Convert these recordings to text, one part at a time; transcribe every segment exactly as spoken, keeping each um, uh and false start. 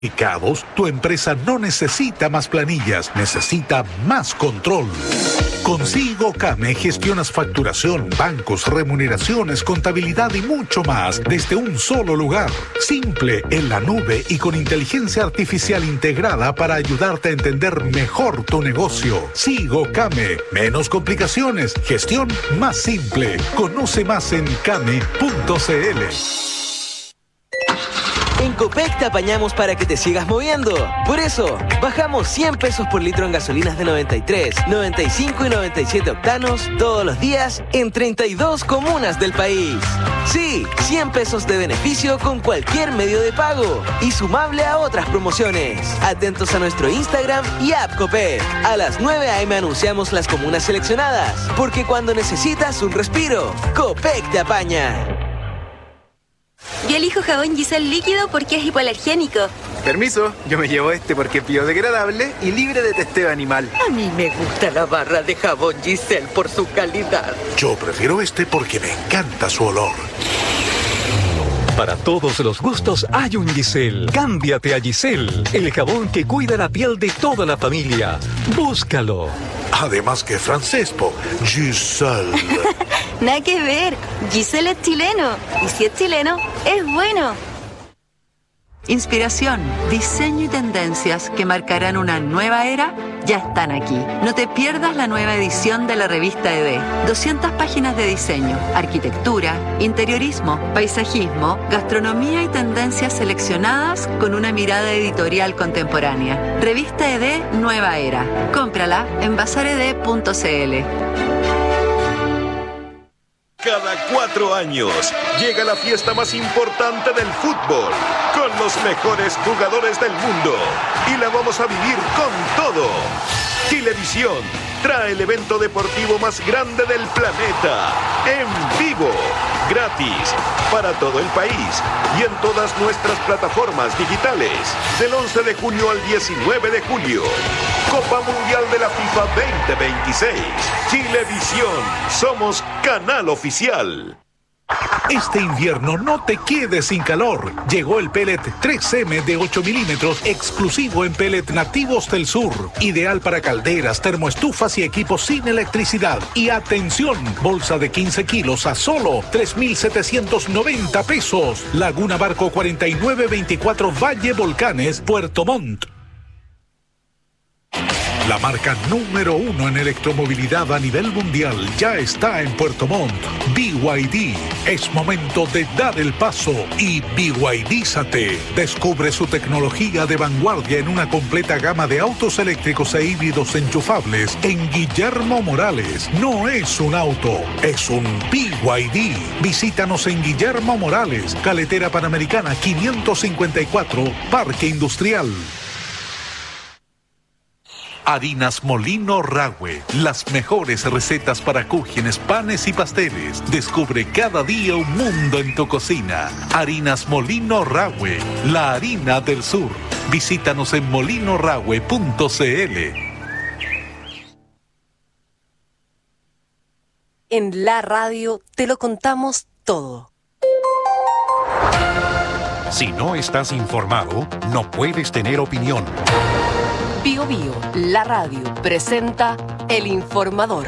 Tu empresa no necesita más planillas, necesita más control. Con SigoCame gestionas facturación, bancos, remuneraciones, contabilidad y mucho más desde un solo lugar. Simple, en la nube y con inteligencia artificial integrada para ayudarte a entender mejor tu negocio. SigoCame, menos complicaciones, gestión más simple. Conoce más en came punto c l. En Copec te apañamos para que te sigas moviendo. Por eso, bajamos cien pesos por litro en gasolinas de noventa y tres, noventa y cinco y noventa y siete octanos todos los días en treinta y dos comunas del país. Sí, cien pesos de beneficio con cualquier medio de pago y sumable a otras promociones. Atentos a nuestro Instagram y app Copec. A las nueve a eme anunciamos las comunas seleccionadas, porque cuando necesitas un respiro, Copec te apaña. Yo elijo jabón Giselle líquido porque es hipoalergénico. Permiso, yo me llevo este porque es biodegradable y libre de testeo animal. A mí me gusta la barra de jabón Giselle por su calidad. Yo prefiero este porque me encanta su olor. Para todos los gustos hay un Giselle. Cámbiate a Giselle, el jabón que cuida la piel de toda la familia. Búscalo. Además que francés, po. Giselle. Nada que ver. Giselle es chileno. Y si es chileno, es bueno. Inspiración, diseño y tendencias que marcarán una nueva era ya están aquí. No te pierdas la nueva edición de la revista E D. doscientas páginas de diseño, arquitectura, interiorismo, paisajismo, gastronomía y tendencias seleccionadas con una mirada editorial contemporánea. Revista E D Nueva Era. Cómprala en bazar e d punto c l. Cada cuatro años llega la fiesta más importante del fútbol, con los mejores jugadores del mundo, y la vamos a vivir con todo. Chilevisión trae el evento deportivo más grande del planeta, en vivo, gratis, para todo el país y en todas nuestras plataformas digitales, del once de junio al diecinueve de julio. Copa Mundial de la FIFA veinte veintiséis. Chilevisión, somos canal oficial. Este invierno no te quedes sin calor. Llegó el pellet tres eme de ocho milímetros exclusivo en Pellet Nativos del Sur. Ideal para calderas, termoestufas y equipos sin electricidad. Y atención, bolsa de quince kilos a solo tres mil setecientos noventa pesos. Laguna Barco cuarenta y nueve veinticuatro Valle Volcanes, Puerto Montt. La marca número uno en electromovilidad a nivel mundial ya está en Puerto Montt. B Y D. Es momento de dar el paso y B Y D-zate. Descubre su tecnología de vanguardia en una completa gama de autos eléctricos e híbridos enchufables en Guillermo Morales. No es un auto, es un B Y D. Visítanos en Guillermo Morales, Carretera Panamericana quinientos cincuenta y cuatro, Parque Industrial. Harinas Molino Rahue, las mejores recetas para cúgenes, panes y pasteles. Descubre cada día un mundo en tu cocina. Harinas Molino Rahue, la harina del sur. Visítanos en molino rahue punto c l. En la radio te lo contamos todo. Si no estás informado, no puedes tener opinión. Bio Bio, la radio, presenta El Informador.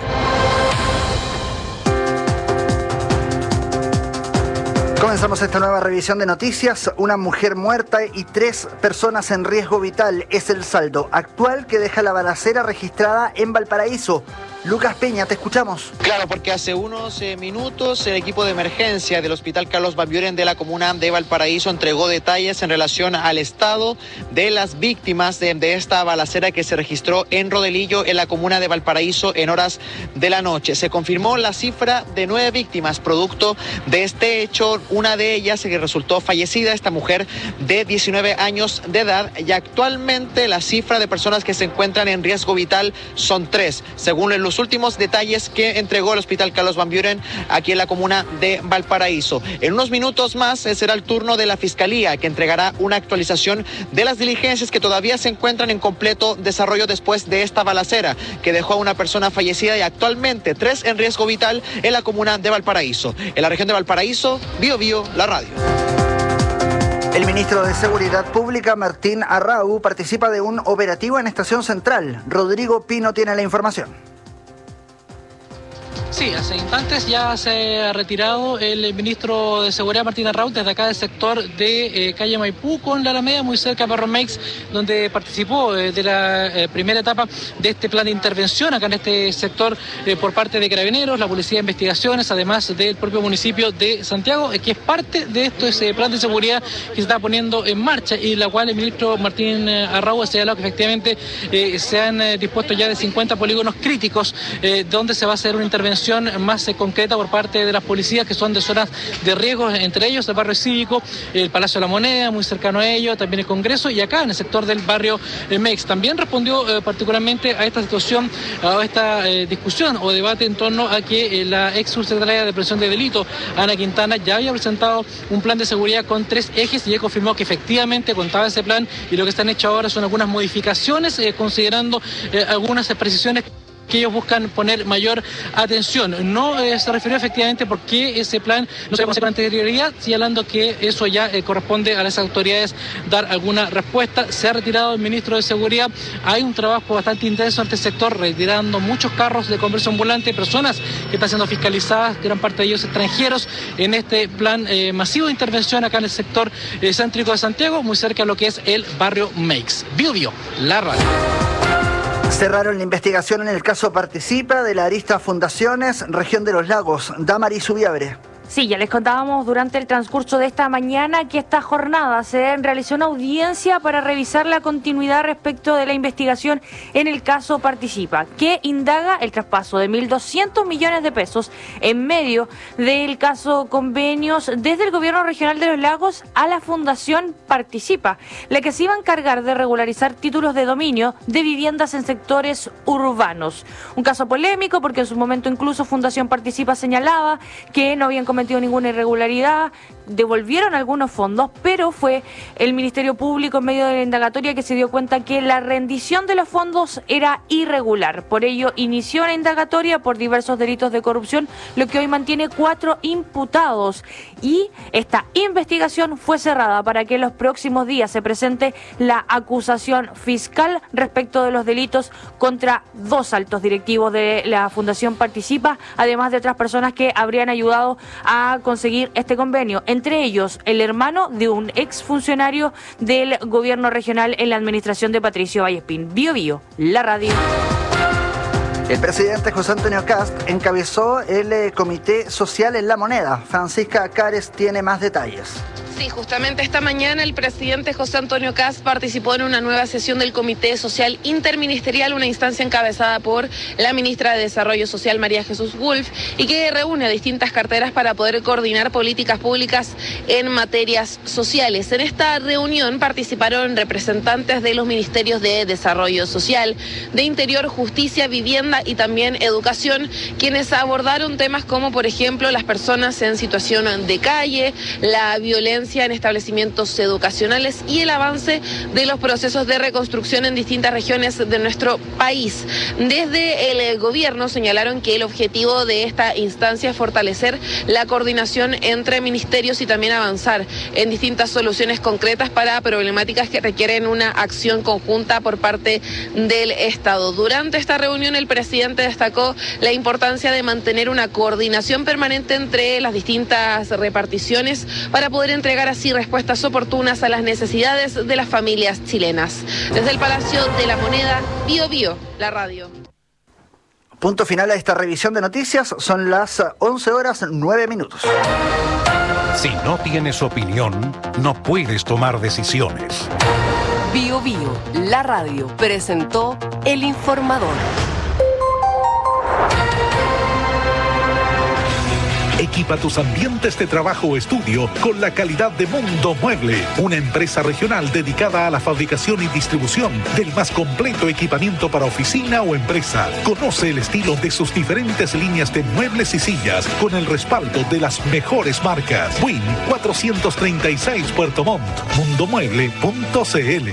Comenzamos esta nueva revisión de noticias. Una mujer muerta y tres personas en riesgo vital es el saldo actual que deja la balacera registrada en Valparaíso. Lucas Peña, te escuchamos. Claro, porque hace unos eh, minutos el equipo de emergencia del Hospital Carlos Van Buren de la comuna de Valparaíso entregó detalles en relación al estado de las víctimas de, de esta balacera que se registró en Rodelillo, en la comuna de Valparaíso, en horas de la noche. Se confirmó la cifra de nueve víctimas producto de este hecho. Una de ellas que resultó fallecida, esta mujer de diecinueve años de edad, y actualmente la cifra de personas que se encuentran en riesgo vital son tres, según los últimos detalles que entregó el Hospital Carlos Van Buren aquí en la comuna de Valparaíso. En unos minutos más será el turno de la Fiscalía, que entregará una actualización de las diligencias que todavía se encuentran en completo desarrollo después de esta balacera que dejó a una persona fallecida y actualmente tres en riesgo vital en la comuna de Valparaíso. En la región de Valparaíso, Bio Bio, la radio. El ministro de Seguridad Pública, Martín Arrau, participa de un operativo en Estación Central. Rodrigo Pino tiene la información. Sí, hace instantes ya se ha retirado el ministro de Seguridad Martín Arrau desde acá del sector de eh, calle Maipú con la Alameda, muy cerca de Barrio Meix, donde participó eh, de la eh, primera etapa de este plan de intervención acá en este sector eh, por parte de Carabineros, la Policía de Investigaciones, además del propio municipio de Santiago, eh, que es parte de esto, ese plan de seguridad que se está poniendo en marcha y la cual el ministro Martín Arrau ha señalado que efectivamente eh, se han eh, dispuesto ya de cincuenta polígonos críticos eh, donde se va a hacer una intervención más eh, concreta por parte de las policías que son de zonas de riesgo, entre ellos el barrio cívico, el Palacio de la Moneda, muy cercano a ello, también el Congreso y acá en el sector del barrio eh, Mex. También respondió eh, particularmente a esta situación, a esta eh, discusión o debate en torno a que eh, la ex subsecretaria de Prevención de Delito, Ana Quintana, ya había presentado un plan de seguridad con tres ejes y ya confirmó que efectivamente contaba ese plan y lo que están hechos ahora son algunas modificaciones eh, considerando eh, algunas precisiones que ellos buscan poner mayor atención. No eh, se refirió efectivamente por qué ese plan no se conoce con anterioridad, señalando que eso ya eh, corresponde a las autoridades dar alguna respuesta. Se ha retirado el ministro de Seguridad. Hay un trabajo bastante intenso en este sector, retirando muchos carros de comercio ambulante, personas que están siendo fiscalizadas, gran parte de ellos extranjeros, en este plan eh, masivo de intervención acá en el sector eh, céntrico de Santiago, muy cerca de lo que es el barrio Meix. Bio Bio, la radio. Cerraron la investigación en el caso Participa de la Arista Fundaciones, región de los Lagos. Damaris Ubiabre. Sí, ya les contábamos durante el transcurso de esta mañana que esta jornada se realizó una audiencia para revisar la continuidad respecto de la investigación en el caso Participa, que indaga el traspaso de mil doscientos millones de pesos en medio del caso Convenios desde el Gobierno Regional de los Lagos a la Fundación Participa, la que se iba a encargar de regularizar títulos de dominio de viviendas en sectores urbanos. Un caso polémico porque en su momento incluso Fundación Participa señalaba que no habían cometido ninguna irregularidad, devolvieron algunos fondos, pero fue el Ministerio Público en medio de la indagatoria que se dio cuenta que la rendición de los fondos era irregular. Por ello inició una indagatoria por diversos delitos de corrupción, lo que hoy mantiene cuatro imputados. Y esta investigación fue cerrada para que en los próximos días se presente la acusación fiscal respecto de los delitos contra dos altos directivos de la Fundación Participa, además de otras personas que habrían ayudado a conseguir este convenio. Entre ellos, el hermano de un exfuncionario del gobierno regional en la administración de Patricio Vallespín. Bio Bio, la radio. El presidente José Antonio Kast encabezó el eh, Comité Social en La Moneda. Francisca Cares tiene más detalles. Sí, justamente esta mañana el presidente José Antonio Kast participó en una nueva sesión del Comité Social Interministerial, una instancia encabezada por la ministra de Desarrollo Social, María Jesús Wolf, y que reúne a distintas carteras para poder coordinar políticas públicas en materias sociales. En esta reunión participaron representantes de los ministerios de Desarrollo Social, de Interior, Justicia, Vivienda y también Educación, quienes abordaron temas como, por ejemplo, las personas en situación de calle, la violencia en establecimientos educacionales y el avance de los procesos de reconstrucción en distintas regiones de nuestro país. Desde el gobierno señalaron que el objetivo de esta instancia es fortalecer la coordinación entre ministerios y también avanzar en distintas soluciones concretas para problemáticas que requieren una acción conjunta por parte del Estado. Durante esta reunión el presidente destacó la importancia de mantener una coordinación permanente entre las distintas reparticiones para poder entregar así respuestas oportunas a las necesidades de las familias chilenas. Desde el Palacio de la Moneda, Bio Bio, la radio. Punto final a esta revisión de noticias. Son las once horas nueve minutos. Si no tienes opinión, no puedes tomar decisiones. Bio Bio, la radio, presentó El Informador. Equipa tus ambientes de trabajo o estudio con la calidad de Mundo Mueble, una empresa regional dedicada a la fabricación y distribución del más completo equipamiento para oficina o empresa. Conoce el estilo de sus diferentes líneas de muebles y sillas con el respaldo de las mejores marcas. Win cuatrocientos treinta y seis Puerto Montt, mundomueble punto cl.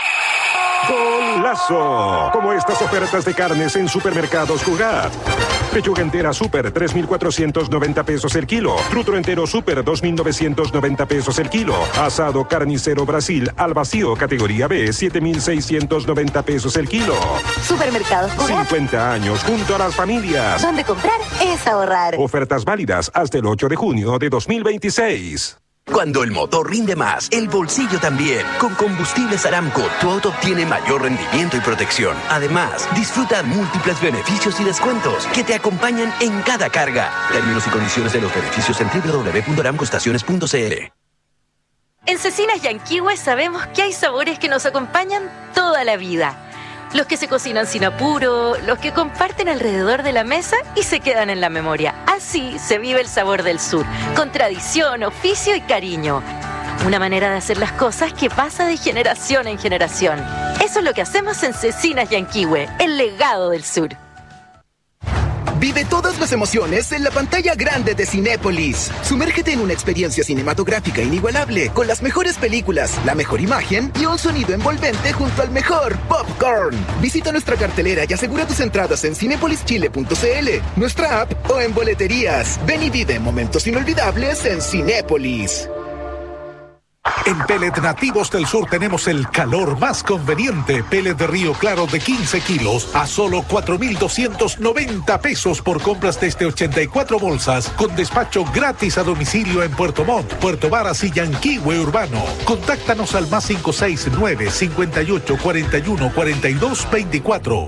¡Golazo! Como estas ofertas de carnes en Supermercados Cugat. Pechuga entera Super, tres mil cuatrocientos noventa pesos el kilo. Trutro entero Super, dos mil novecientos noventa pesos el kilo. Asado carnicero Brasil al vacío, categoría B, siete mil seiscientos noventa pesos el kilo. Supermercados Coral. cincuenta años junto a las familias. Donde comprar es ahorrar. Ofertas válidas hasta el ocho de junio de dos mil veintiséis. Cuando el motor rinde más, el bolsillo también. Con Combustibles Aramco, tu auto obtiene mayor rendimiento y protección. Además, disfruta múltiples beneficios y descuentos que te acompañan en cada carga. Términos y condiciones de los beneficios en doble u doble u doble u punto aramco estaciones punto c l. En Cecinas Yanquihue sabemos que hay sabores que nos acompañan toda la vida. Los que se cocinan sin apuro, los que comparten alrededor de la mesa y se quedan en la memoria. Así se vive el sabor del sur, con tradición, oficio y cariño. Una manera de hacer las cosas que pasa de generación en generación. Eso es lo que hacemos en Cecinas Yanquihue, el legado del sur. Vive todas las emociones en la pantalla grande de Cinépolis. Sumérgete en una experiencia cinematográfica inigualable, con las mejores películas, la mejor imagen y un sonido envolvente junto al mejor popcorn. Visita nuestra cartelera y asegura tus entradas en cinepolis chile punto c l, nuestra app o en boleterías. Ven y vive momentos inolvidables en Cinépolis. En Pellet Nativos del Sur tenemos el calor más conveniente. Pellet de Río Claro de quince kilos a solo cuatro mil doscientos noventa pesos por compras desde ochenta y cuatro bolsas, con despacho gratis a domicilio en Puerto Montt, Puerto Varas y Yanquihue Urbano. Contáctanos al más cinco seis nueve, cincuenta y ocho, cuarenta y uno, cuarenta y dos, veinticuatro.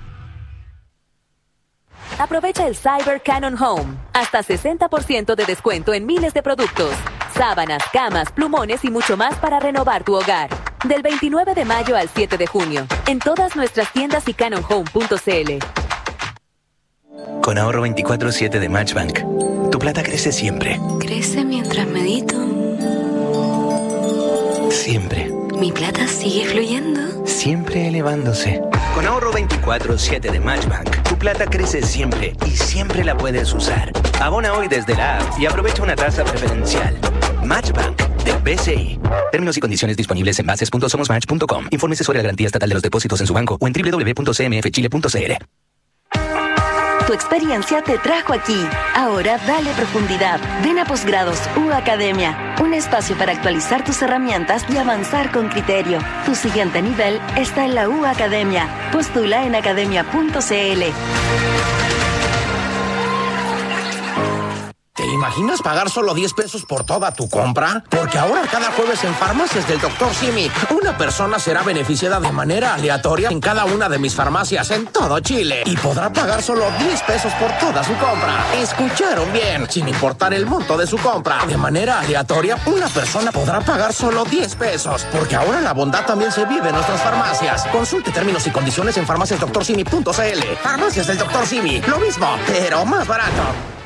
Aprovecha el Cyber Canon Home. Hasta sesenta por ciento de descuento en miles de productos. Sábanas, camas, plumones y mucho más para renovar tu hogar. Del veintinueve de mayo al siete de junio. En todas nuestras tiendas y canon home punto c l. Con ahorro veinticuatro siete de Matchbank, tu plata crece siempre. Crece mientras medito. Siempre. Mi plata sigue fluyendo. Siempre elevándose. Con ahorro veinticuatro siete de Matchbank, tu plata crece siempre y siempre la puedes usar. Abona hoy desde la app y aprovecha una tasa preferencial. Matchbank de B C I. Términos y condiciones disponibles en bases punto somos match punto com. Infórmese sobre la garantía estatal de los depósitos en su banco o en doble u doble u doble u punto c m f chile punto c l. Tu experiencia te trajo aquí. Ahora dale profundidad. Ven a Posgrados U Academia. Un espacio para actualizar tus herramientas y avanzar con criterio. Tu siguiente nivel está en la U Academia. Postula en academia punto c l. ¿Te imaginas pagar solo diez pesos por toda tu compra? Porque ahora cada jueves en Farmacias del doctor Simi, una persona será beneficiada de manera aleatoria en cada una de mis farmacias en todo Chile y podrá pagar solo diez pesos por toda su compra. ¿Escucharon bien? Sin importar el monto de su compra. De manera aleatoria, una persona podrá pagar solo diez pesos. Porque ahora la bondad también se vive en nuestras farmacias. Consulte términos y condiciones en farmacias doctor simi punto c l. Farmacias del doctor Simi, lo mismo, pero más barato.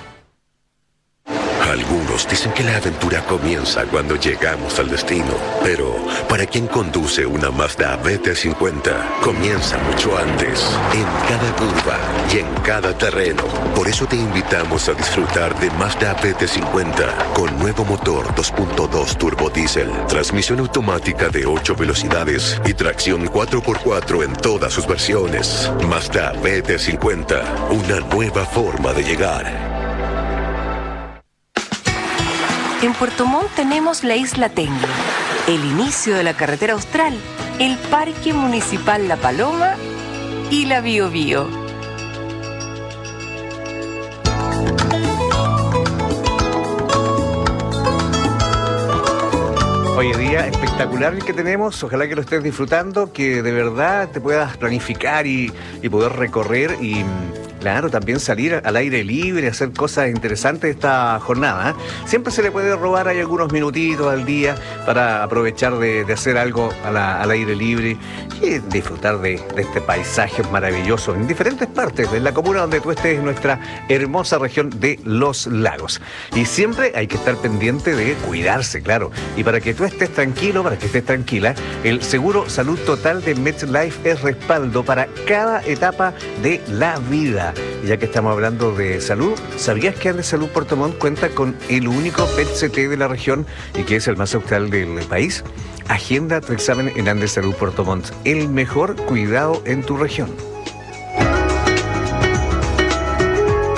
Algunos dicen que la aventura comienza cuando llegamos al destino, pero para quien conduce una Mazda B T cincuenta, comienza mucho antes, en cada curva y en cada terreno. Por eso te invitamos a disfrutar de Mazda B T cincuenta con nuevo motor dos punto dos turbo diésel, transmisión automática de ocho velocidades y tracción cuatro por cuatro en todas sus versiones. Mazda B T cincuenta, una nueva forma de llegar. En Puerto Montt tenemos la Isla Tengue, el inicio de la carretera austral, el Parque Municipal La Paloma y la Bío Bío. Hoy día espectacular el que tenemos, ojalá que lo estés disfrutando, que de verdad te puedas planificar y, y poder recorrer y... Claro, también salir al aire libre, hacer cosas interesantes esta jornada, ¿eh? Siempre se le puede robar ahí algunos minutitos al día para aprovechar de, de hacer algo a la, al aire libre y disfrutar de, de este paisaje maravilloso en diferentes partes de la comuna donde tú estés, en nuestra hermosa región de Los Lagos. Y siempre hay que estar pendiente de cuidarse, claro. Y para que tú estés tranquilo, para que estés tranquila, el Seguro Salud Total de MetLife es respaldo para cada etapa de la vida. Y ya que estamos hablando de salud, ¿sabías que Andes Salud Puerto Montt cuenta con el único P E T C T de la región y que es el más austral del país? Agenda tu examen en Andes Salud Puerto Montt, el mejor cuidado en tu región.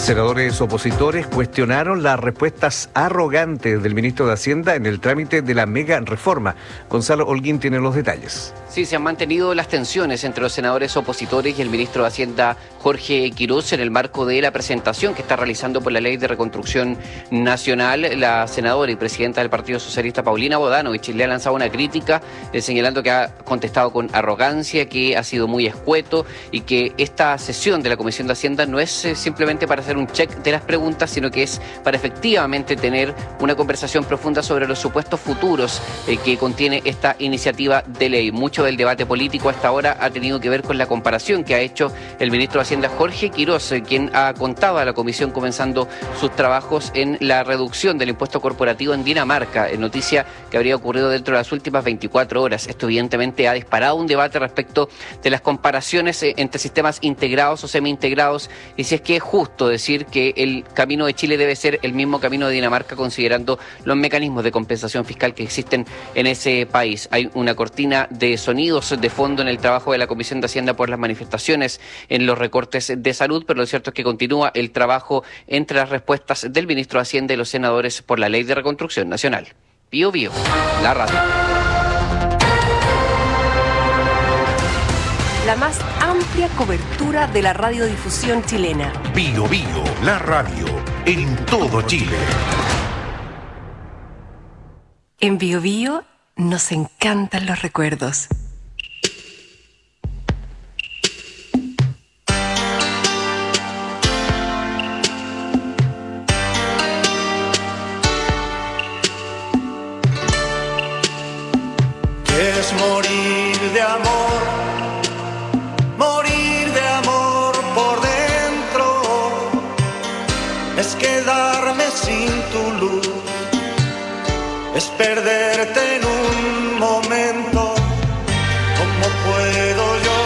Senadores opositores cuestionaron las respuestas arrogantes del ministro de Hacienda en el trámite de la mega reforma. Gonzalo Holguín tiene los detalles. Sí, se han mantenido las tensiones entre los senadores opositores y el ministro de Hacienda, Jorge Quiroz, en el marco de la presentación que está realizando por la Ley de Reconstrucción Nacional. La senadora y presidenta del Partido Socialista, Paulina Bodanovich, le ha lanzado una crítica eh, señalando que ha contestado con arrogancia, que ha sido muy escueto y que esta sesión de la Comisión de Hacienda no es eh, simplemente para hacer un check de las preguntas, sino que es para efectivamente tener una conversación profunda sobre los supuestos futuros eh, que contiene esta iniciativa de ley. Mucho del debate político hasta ahora ha tenido que ver con la comparación que ha hecho el ministro de Hacienda, Jorge Quiroz, eh, quien ha contado a la comisión comenzando sus trabajos en la reducción del impuesto corporativo en Dinamarca, en noticia que habría ocurrido dentro de las últimas veinticuatro horas. Esto evidentemente ha disparado un debate respecto de las comparaciones eh, entre sistemas integrados o semi-integrados y si es que es justo decir que el camino de Chile debe ser el mismo camino de Dinamarca, considerando los mecanismos de compensación fiscal que existen en ese país. Hay una cortina de sonidos de fondo en el trabajo de la Comisión de Hacienda por las manifestaciones en los recortes de salud, pero lo cierto es que continúa el trabajo entre las respuestas del ministro de Hacienda y los senadores por la Ley de Reconstrucción Nacional. Bío Bío, la radio. La más amplia cobertura de la radiodifusión chilena. Bío Bío, la radio, en todo Chile. En Bío Bío nos encantan los recuerdos. Es morir de amor, morir de amor por dentro, es quedarme sin tu luz, es perderte en un momento. ¿Cómo puedo yo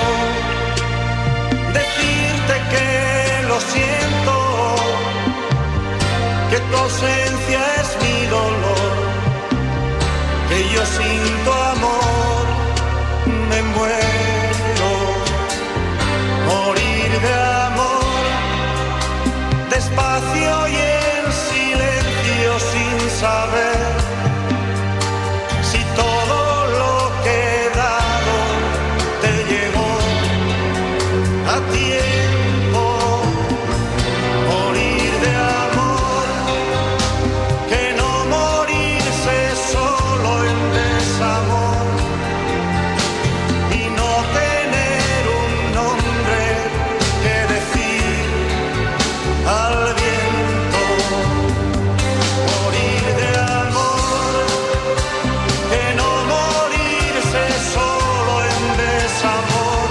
decirte que lo siento, que tu ausencia es mi dolor, que yo sin tu amor me muero? Morir de amor, despacio y en silencio, sin saber si todo lo que he dado te llegó a tiempo. Morir de amor, que no morirse solo en desamor y no tener un nombre que decir al viento. Morir de amor, que no morirse solo en desamor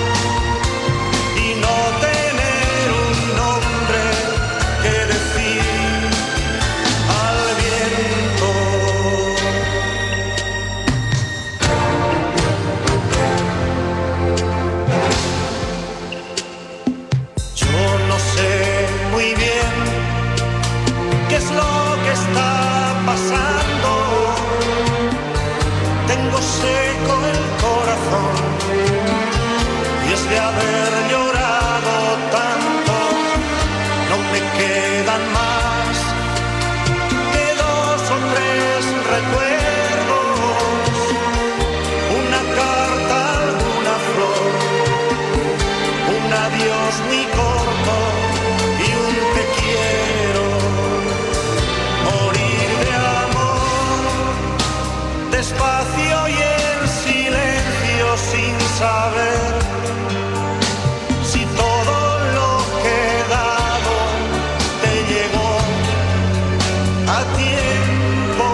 y no tener un nombre que decir al viento. Yo no sé muy bien qué es lo que está pasando. Tengo seco el corazón y es de haber llorado tanto. No me quedan más que dos o tres recuerdos, una carta, alguna flor, un adiós muy corto y un te quiero. Morir de amor, despacio y en silencio, sin saber si todo lo que he dado te llegó a tiempo.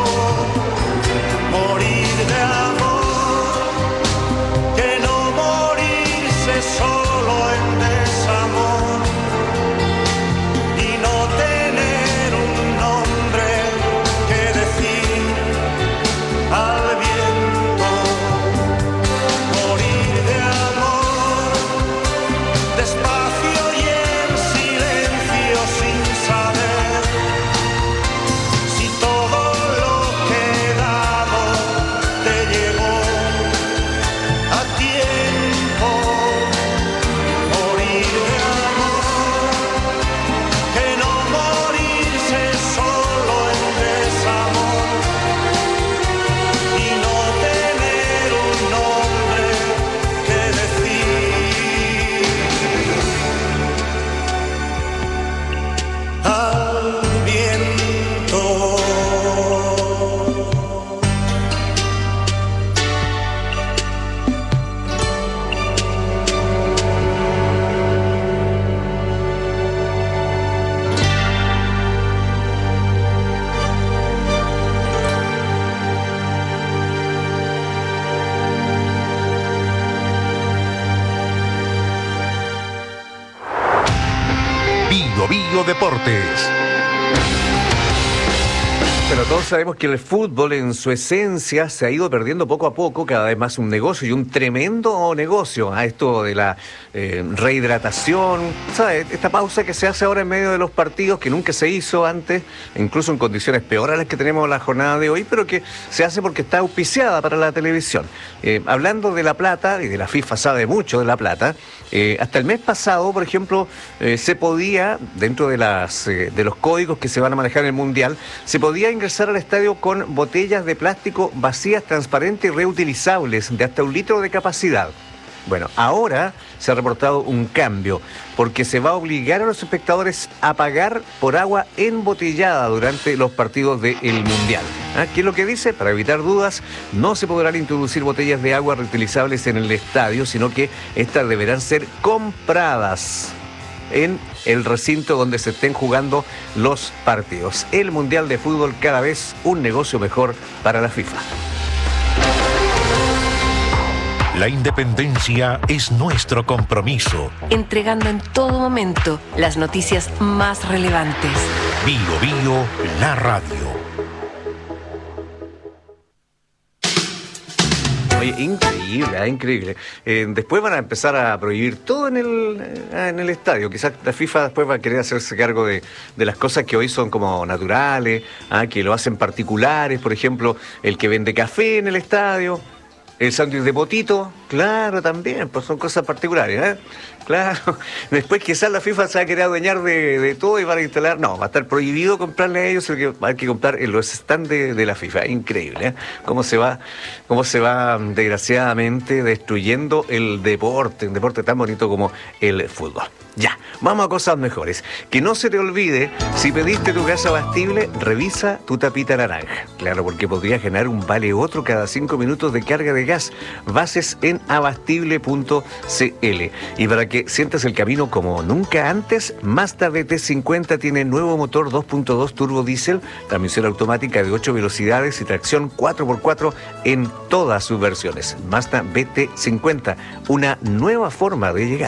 Morir de amor, que no morirse solo en desamor y no tener un nombre que decir al viento. Morir de amor, despacio y en silencio, sin saber si todo lo que he dado te llegó Mundo Deportes. Pero todos sabemos que el fútbol en su esencia se ha ido perdiendo poco a poco, cada vez más un negocio y un tremendo negocio. A esto de la eh, rehidratación, ¿sabes? Esta pausa que se hace ahora en medio de los partidos, que nunca se hizo antes, incluso en condiciones peores a las que tenemos la jornada de hoy, pero que se hace porque está auspiciada para la televisión. Eh, hablando de La Plata, y de la FIFA sabe mucho de La Plata, eh, hasta el mes pasado, por ejemplo, eh, se podía, dentro de, las, eh, de los códigos que se van a manejar en el Mundial, se podía ingresar al estadio con botellas de plástico vacías, transparentes y reutilizables de hasta un litro de capacidad. Bueno, ahora se ha reportado un cambio, porque se va a obligar a los espectadores a pagar por agua embotellada durante los partidos del Mundial. ¿Ah? ¿Qué es lo que dice? Para evitar dudas, no se podrán introducir botellas de agua reutilizables en el estadio, sino que estas deberán ser compradas en el recinto donde se estén jugando los partidos. El Mundial de Fútbol, cada vez un negocio mejor para la FIFA. La independencia es nuestro compromiso. Entregando en todo momento las noticias más relevantes. Bio Bio, la radio. Oye, increíble, ¿eh? increíble. Eh, después van a empezar a prohibir todo en el, eh, en el estadio. Quizás la FIFA después va a querer hacerse cargo de, de las cosas que hoy son como naturales, ¿ah? que lo hacen particulares, por ejemplo, el que vende café en el estadio. El sándwich de potito, claro, también, pues son cosas particulares, ¿eh? Claro. Después quizás la FIFA se va a querer adueñar de, de todo y van a instalar, no, va a estar prohibido comprarle a ellos, el que va a haber que comprar en los stands de, de la FIFA. Increíble, ¿eh? Cómo se va, cómo se va desgraciadamente destruyendo el deporte, un deporte tan bonito como el fútbol. Ya, vamos a cosas mejores. Que no se te olvide, si pediste tu gas abastible, revisa tu tapita naranja. Claro, porque podrías ganar un vale otro cada cinco minutos de carga de gas. Bases en abastible punto c l. Y para que sientas el camino como nunca antes, Mazda B T cincuenta tiene nuevo motor dos punto dos turbo diésel, transmisión automática de ocho velocidades y tracción cuatro por cuatro en todas sus versiones. Mazda B T cincuenta, una nueva forma de llegar.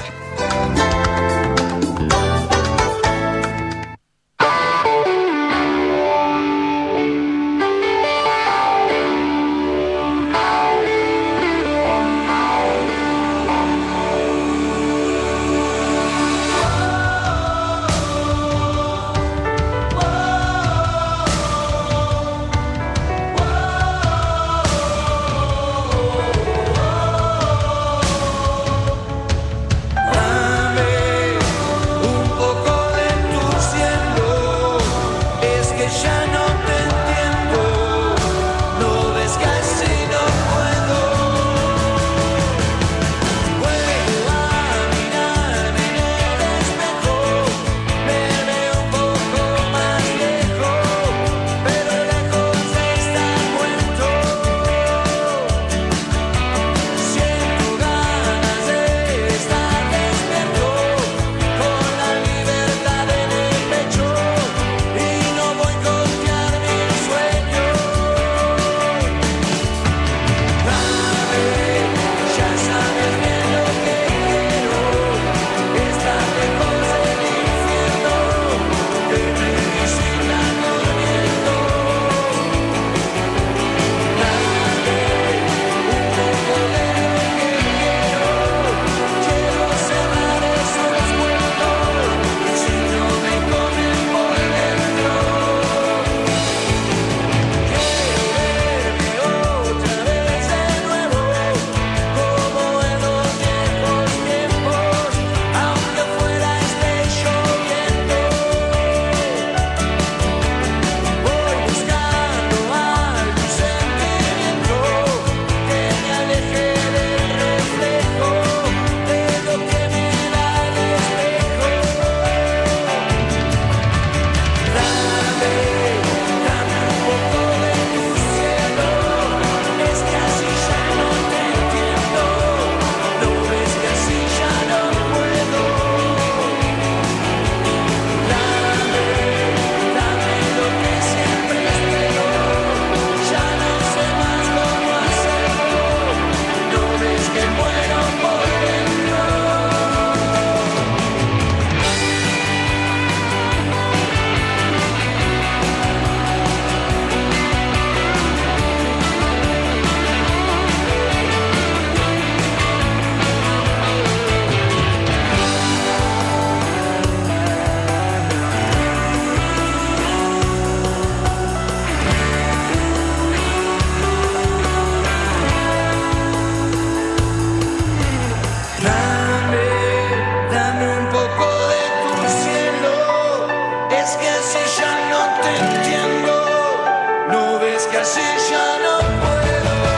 porque así ya no puedo.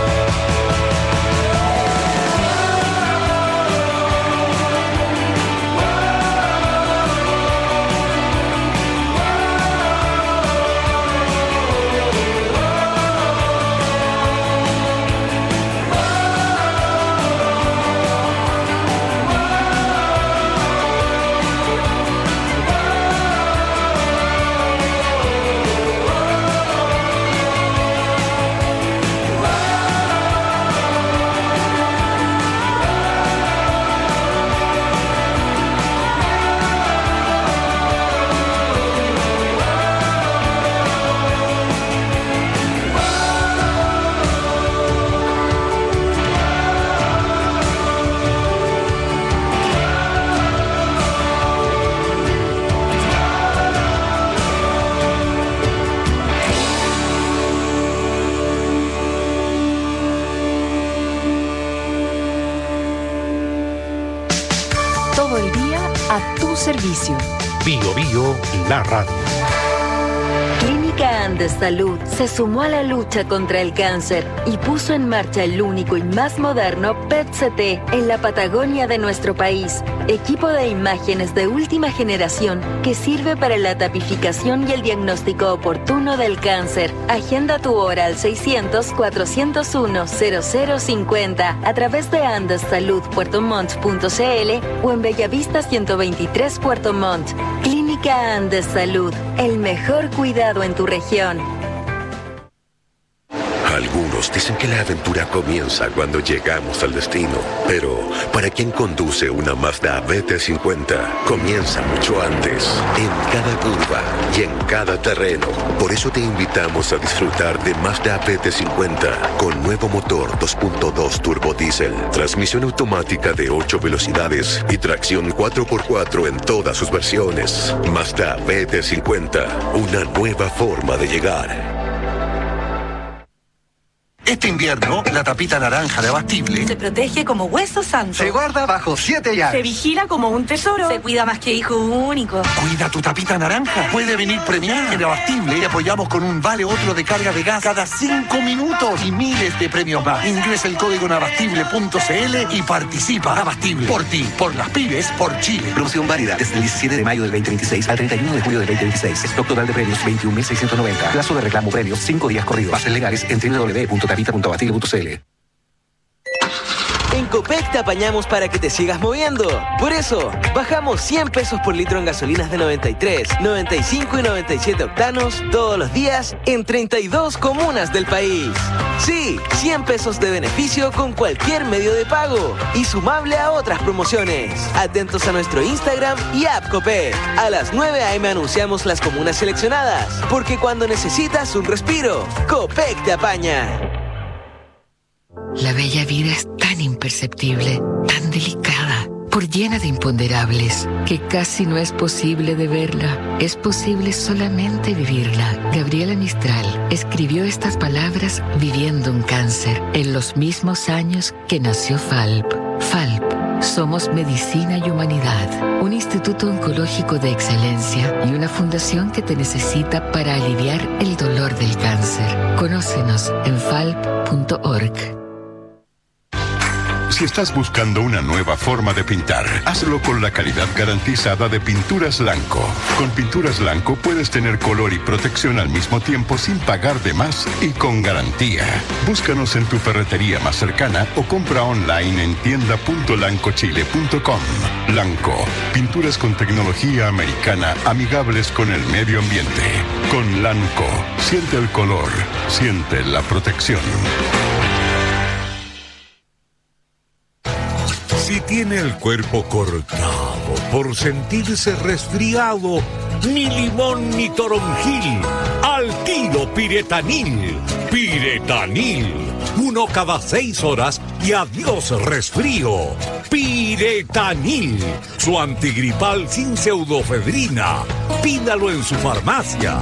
Todo el día a tu servicio. Bio Bio, la radio. Clínica Andes Salud se sumó a la lucha contra el cáncer y puso en marcha el único y más moderno P E T C T en la Patagonia de nuestro país. Equipo de imágenes de última generación que sirve para la tapificación y el diagnóstico oportuno del cáncer. Agenda tu hora al seiscientos, cuatrocientos uno, cero cero cincuenta a través de andes salud puerto montt punto c l o en Bellavista ciento veintitrés Puerto Montt. Clínica Andes Salud, el mejor cuidado en tu región. Algunos dicen que la aventura comienza cuando llegamos al destino, pero para quien conduce una Mazda B T cincuenta, comienza mucho antes, en cada curva y en cada terreno. Por eso te invitamos a disfrutar de Mazda B T cincuenta con nuevo motor dos punto dos turbo diésel, transmisión automática de ocho velocidades y tracción cuatro por cuatro en todas sus versiones. Mazda B T cincuenta, una nueva forma de llegar. Este invierno, la tapita naranja de Abastible se protege como hueso santo. se guarda bajo siete llaves. Se vigila como un tesoro. Se cuida más que hijo único. Cuida tu tapita naranja. Puede venir premiada. En Abastible te apoyamos con un vale otro de carga de gas cada cinco minutos y miles de premios más. Ingresa el código en abastible punto c l y participa. Abastible. Por ti, por las pymes, por Chile. Promoción válida desde el diecisiete de mayo del veinte veintiséis al treinta y uno de julio del veinte veintiséis. Stock total de premios veintiún mil seiscientos noventa. Plazo de reclamo premios cinco días corridos. Bases legales en w w w punto tapita punto abastible punto c l. En Copec te apañamos para que te sigas moviendo. Por eso, bajamos cien pesos por litro en gasolinas de noventa y tres, noventa y cinco y noventa y siete octanos todos los días en treinta y dos comunas del país. Sí, cien pesos de beneficio con cualquier medio de pago y sumable a otras promociones. Atentos a nuestro Instagram y app Copec. A las nueve a eme anunciamos las comunas seleccionadas, porque cuando necesitas un respiro, Copec te apaña. La bella vida es tan imperceptible, tan delicada, por llena de imponderables, que casi no es posible de verla. Es posible solamente vivirla. Gabriela Mistral escribió estas palabras viviendo un cáncer en los mismos años que nació F A L P. F A L P. Somos Medicina y Humanidad, un instituto oncológico de excelencia y una fundación que te necesita para aliviar el dolor del cáncer. Conócenos en falp punto org. Si estás buscando una nueva forma de pintar, hazlo con la calidad garantizada de Pinturas Lanco. Con Pinturas Lanco puedes tener color y protección al mismo tiempo sin pagar de más y con garantía. Búscanos en tu ferretería más cercana o compra online en tienda punto lanco chile punto com. Lanco, pinturas con tecnología americana amigables con el medio ambiente. Con Lanco, siente el color, siente la protección. Si tiene el cuerpo cortado por sentirse resfriado, ni limón ni toronjil, al tiro Piretanil. Piretanil, uno cada seis horas y adiós resfrío. Piretanil, su antigripal sin pseudofedrina. Pídalo en su farmacia.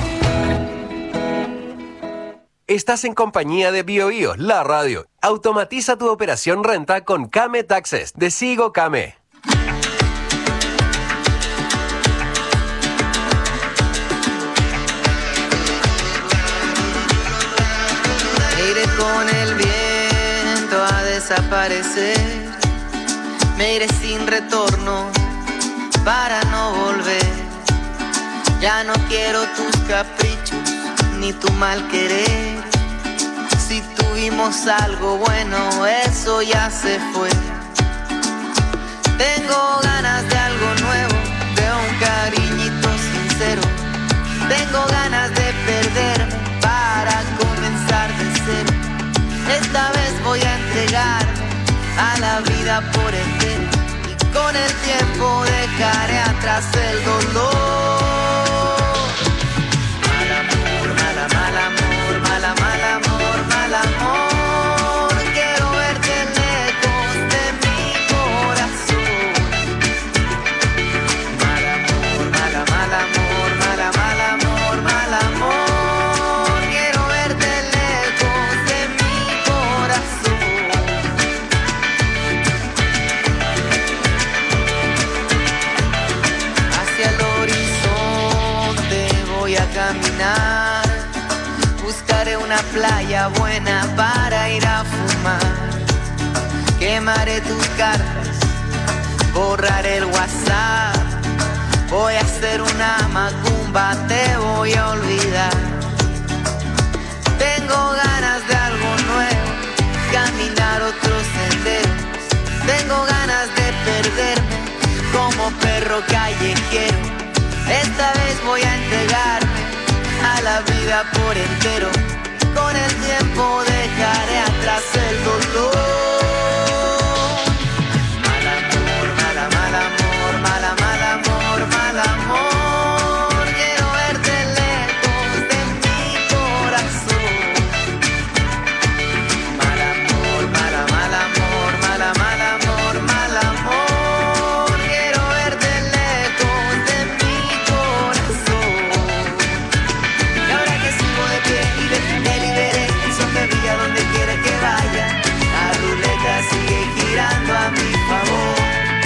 Estás en compañía de Bio Bio, la radio. Automatiza tu operación renta con Kame Taxes de Sigo Kame. con el viento a desaparecer. Me iré sin retorno para no volver. Ya no quiero tus caprichos ni tu mal querer. Si tuvimos algo bueno, eso ya se fue. Tengo ganas de algo nuevo, de un cariñito sincero. Tengo ganas de perderme para comenzar de cero. Esta vez voy a entregarme a la vida por entero. Y con el tiempo dejaré atrás el dolor. Mal amor, mal, mal amor, mal, mal amor, mal amor. Quiero verte lejos de mi corazón. Mal amor, mal, mal amor, mal, mal amor, mal amor. Quiero verte lejos de mi corazón. Hacia el horizonte voy a caminar. Buscaré una playa buena para ir a fumar. Quemaré tus cartas, borraré el WhatsApp. Voy a hacer una macumba, te voy a olvidar. Tengo ganas de algo nuevo, caminar otros senderos. Tengo ganas de perderme como perro callejero. Esta vez voy a entregarme a la vida por entero. Con el tiempo dejaré atrás el dolor. Mal amor, mal, mal amor, mal, mal amor, mal amor. Quiero verte lejos de mi corazón. Mal amor, mal, mal amor, mal, mal amor, mal amor. Quiero verte lejos de mi corazón. Y ahora que sigo de pie y de me liberé, sonreía donde quiera que vaya. La ruleta sigue girando a mi favor.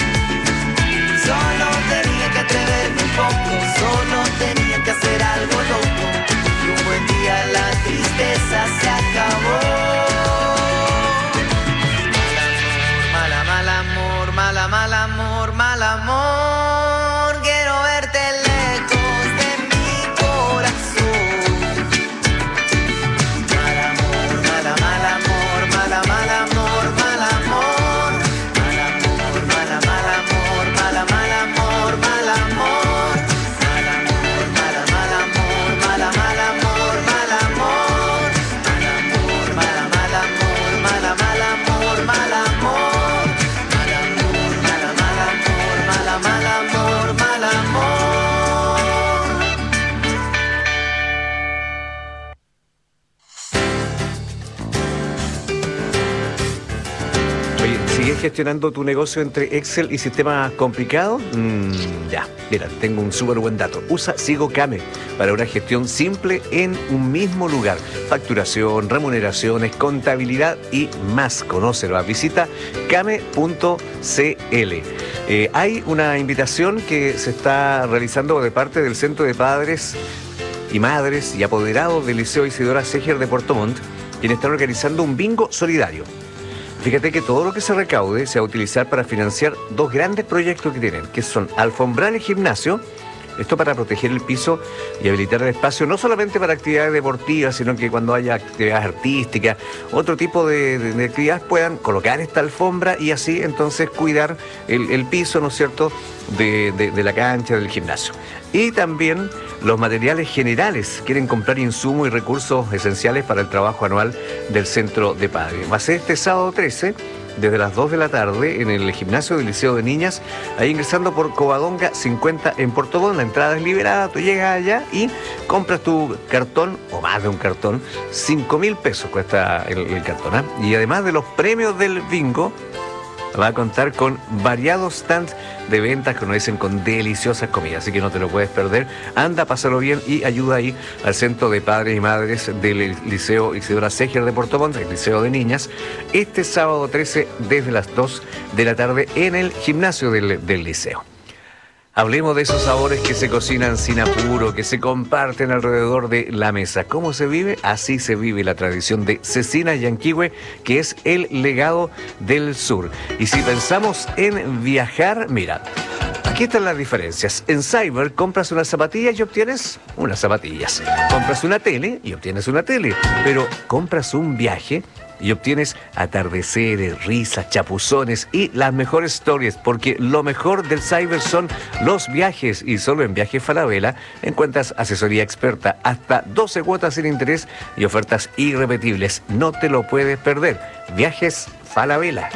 Solo tenía que atreverme un poco, solo tenía que hacer algo loco. Y un buen día la tristeza se acabó. Mal amor, mal amor, mal, mal amor, mal amor. Quiero verte lejos de mi corazón. Mal amor, mal, mal amor, mal, mal amor, mal amor. Mal amor, mal, mal amor, mal, mal amor, mal amor. Mal amor, mal, mal amor, mal, mal amor, mal amor. Mal amor, mal, mal amor, mal, mal amor, mal amor. Mal amor, mal, mal amor, mal, mal amor, mal amor. Oye, ¿sigues gestionando tu negocio entre Excel y sistemas complicados? Mm, ya, mira, tengo un súper buen dato. Usa SigoCame para una gestión simple en un mismo lugar. Facturación, remuneraciones, contabilidad y más. Conócelo. Visita came punto c l. Eh, hay una invitación que se está realizando de parte del Centro de Padres y Madres y Apoderados del Liceo Isidora Seger de Puerto Montt, quienes están organizando un bingo solidario. Fíjate que todo lo que se recaude se va a utilizar para financiar dos grandes proyectos que tienen, que son alfombrar el gimnasio, esto para proteger el piso y habilitar el espacio, no solamente para actividades deportivas, sino que cuando haya actividades artísticas, otro tipo de, de, de actividades puedan colocar esta alfombra y así entonces cuidar el, el piso, ¿no es cierto?, de, de, de la cancha, del gimnasio. Y también los materiales generales, quieren comprar insumos y recursos esenciales para el trabajo anual del Centro de Padres. Va a ser este sábado trece, desde las dos de la tarde, en el gimnasio del Liceo de Niñas, ahí ingresando por Covadonga cincuenta en Puerto Montt. La entrada es liberada, tú llegas allá y compras tu cartón, o más de un cartón, cinco mil pesos cuesta el, el cartón, ¿eh? Y además de los premios del bingo, va a contar con variados stands de ventas, que nos dicen con deliciosas comidas, así que no te lo puedes perder. Anda, pásalo bien y ayuda ahí al Centro de Padres y Madres del Liceo Isidora Seger de Puerto Montt, el Liceo de Niñas, este sábado trece desde las dos de la tarde en el gimnasio del, del liceo. Hablemos de esos sabores que se cocinan sin apuro, que se comparten alrededor de la mesa. ¿Cómo se vive? Así se vive la tradición de Cecina Yanquihue, que es el legado del sur. Y si pensamos en viajar, mira, aquí están las diferencias. En Cyber compras unas zapatillas y obtienes unas zapatillas. Compras una tele y obtienes una tele. Pero compras un viaje y obtienes atardeceres, risas, chapuzones y las mejores stories, porque lo mejor del Cyber son los viajes, y solo en Viajes Falabella encuentras asesoría experta, hasta doce cuotas sin interés y ofertas irrepetibles. No te lo puedes perder. Viajes Falabella.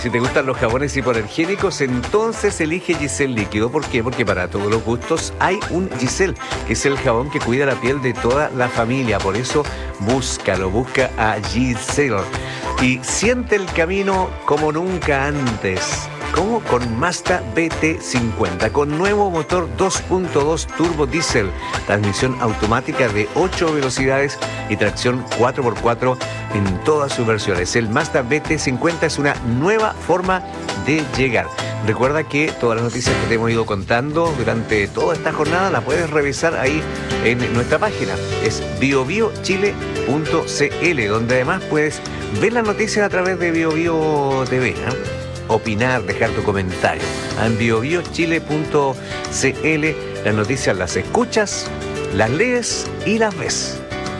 si te gustan los jabones hipoalergénicos, entonces elige Giselle Líquido. ¿Por qué? Porque para todos los gustos hay un Giselle, que es el jabón que cuida la piel de toda la familia. Por eso búscalo, busca a Giselle. Y siente el camino como nunca antes. ¿Cómo? Con Mazda B T cincuenta, con nuevo motor dos punto dos turbo diésel, transmisión automática de ocho velocidades y tracción cuatro por cuatro en todas sus versiones. El Mazda B T cincuenta es una nueva forma de llegar. Recuerda que todas las noticias que te hemos ido contando durante toda esta jornada las puedes revisar ahí en nuestra página. Es bio bio chile punto c l, donde además puedes ver las noticias a través de BioBio T V, ¿eh? Opinar, dejar tu comentario. En bio bio chile punto c l las noticias las escuchas, las lees y las ves.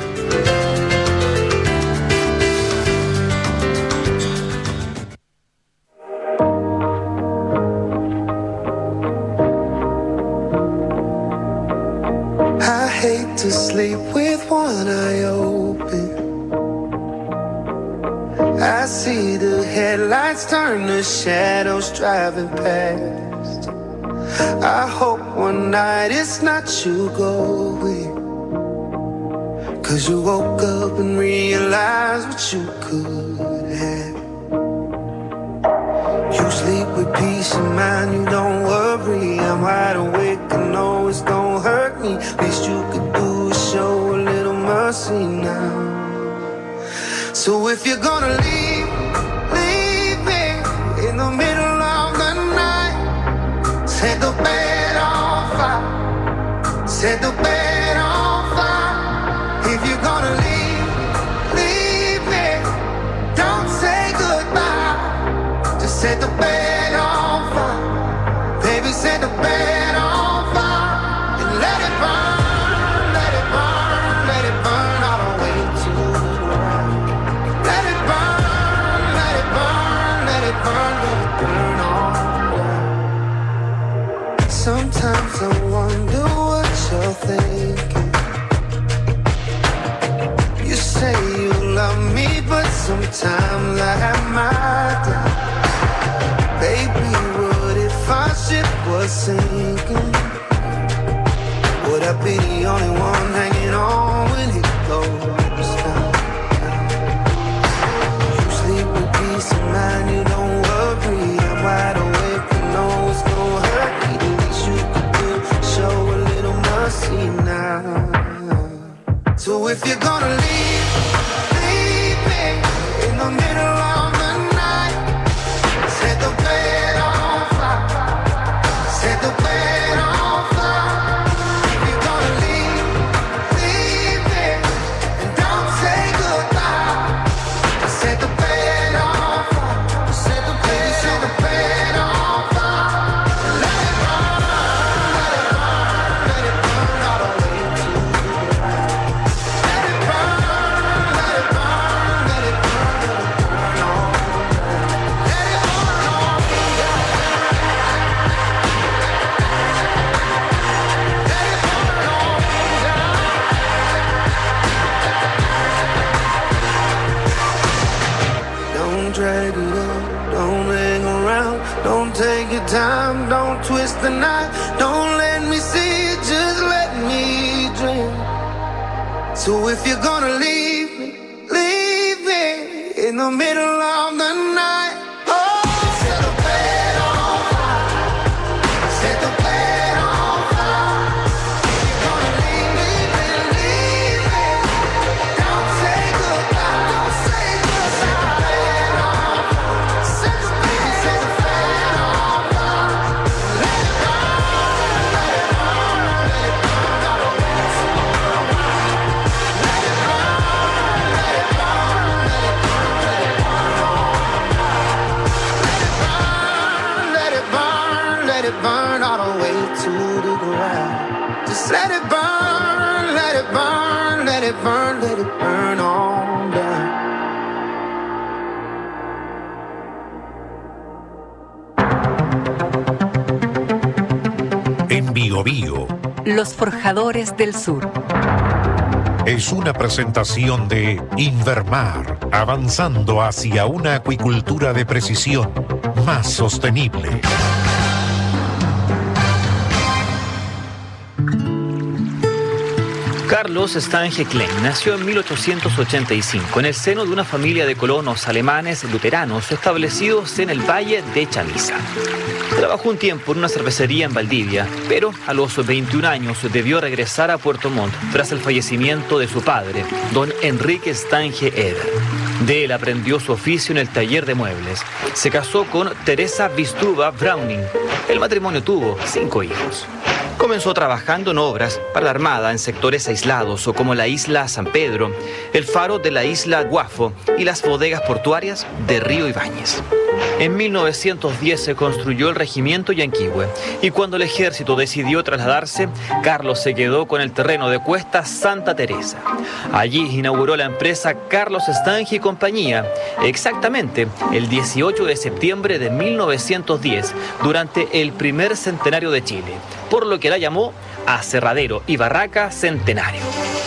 I hate to sleep with one eye open. I see the headlights turn to shadows driving past. I hope one night it's not you going, 'cause you woke up and realized what you could have. You sleep with peace of mind, you don't worry. I'm wide awake, I know it's gonna hurt me. Least you could do is show a little mercy now. So if you're gonna leave, leave me in the middle of the night. Set the bed on fire, set the bed on fire. If you're gonna leave, leave me, don't say goodbye. Just set the bed on fire, baby, set the bed on fire. And let it burn, let it burn, let it burn all the way to the ground. Let it burn, let it burn, let it burn, let it burn all down. Sometimes I wonder what you're thinking. You say you love me, but sometimes I have my doubt. Baby, what if our ship was sinking? Would I be the only one hanging on when it goes down? You sleep with peace of mind, you don't worry. I'm wide awake, I know it's gonna hurt me. The least you could do, show a little mercy now. So if you're gonna leave, leave me in the middle of the night. Set the bed on fire, set the bed on fire. If you're gonna leave, leave me, and don't say goodbye. Set the bed on fire, set the bed, set the bed on fire. Let it burn, let it burn, let it burn all the way to the ground. Let it burn, let it burn, let it burn, let it burn all down. Let it burn all Don't drag it up, don't hang around, don't take your time, don't twist the knife, don't let me see it, just let me dream. So if you're gonna leave me, leave me in the middle of the night. Oh, set the bed on fire, set the bed on fire. If you're gonna leave me, leave me, leave me. Don't say goodbye, don't say goodbye. Set the bed on fire, set the bed, set the bed on fire. Let it burn, let it burn, let it burn all the way to the ground. Let it burn, let it burn, let it burn, let it burn all down. Let it burn, let it burn, let it burn all the way to the ground. Just let it burn, let it burn, let it burn, let it burn all down. En Bio Bio Los Forjadores del Sur. es una presentación de Invermar, avanzando hacia una acuicultura de precisión más sostenible. Carlos Stange Klein nació en mil ochocientos ochenta y cinco en el seno de una familia de colonos alemanes luteranos establecidos en el Valle de Chamisa. Trabajó un tiempo en una cervecería en Valdivia, pero a los veintiún años debió regresar a Puerto Montt tras el fallecimiento de su padre, don Enrique Stange Eder. De él aprendió su oficio en el taller de muebles. Se casó con Teresa Vistuva Browning. El matrimonio tuvo cinco hijos. Comenzó trabajando en obras para la Armada en sectores aislados, o como la isla San Pedro, el faro de la isla Guafo y las bodegas portuarias de Río Ibáñez. En mil novecientos diez se construyó el regimiento Yanquihue, y cuando el ejército decidió trasladarse, Carlos se quedó con el terreno de Cuesta Santa Teresa. Allí inauguró la empresa Carlos Stange y Compañía, exactamente el dieciocho de septiembre de mil novecientos diez, durante el primer centenario de Chile, por lo que la llamó Aserradero y Barraca Centenario.